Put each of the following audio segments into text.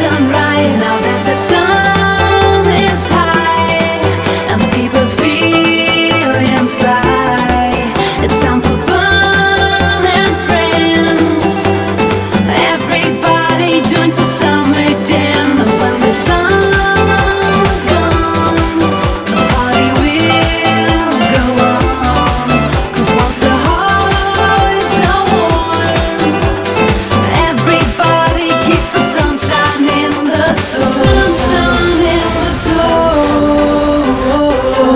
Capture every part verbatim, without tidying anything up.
sunrise. Now that the sun is high and people's feelings fly, it's time for fun and friends. Everybody joins the summer dance. When the sun's gone, the party will go on. 'Cause once the hearts are warm, everybody keeps the sunshine in the soul. Sunshine in the soul.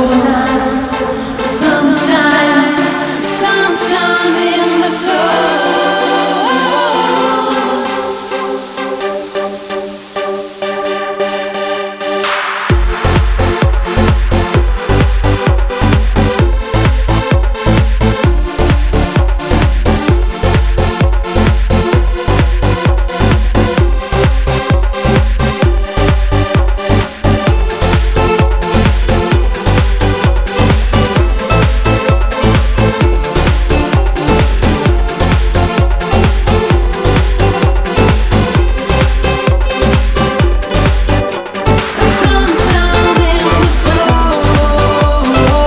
Sunshine, sunshine in the soul. Sunshine in the soul.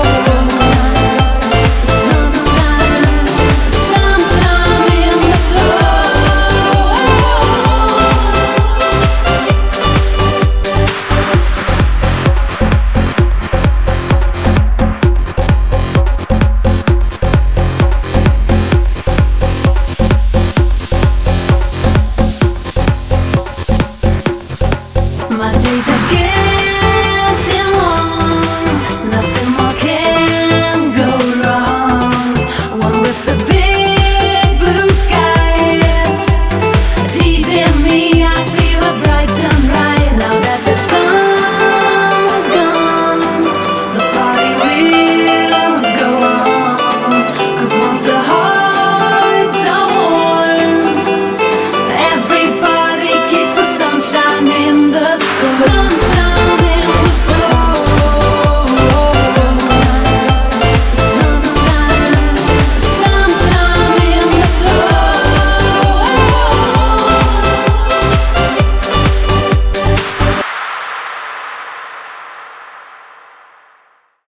Sunshine, sunshine in the soul. My days are getting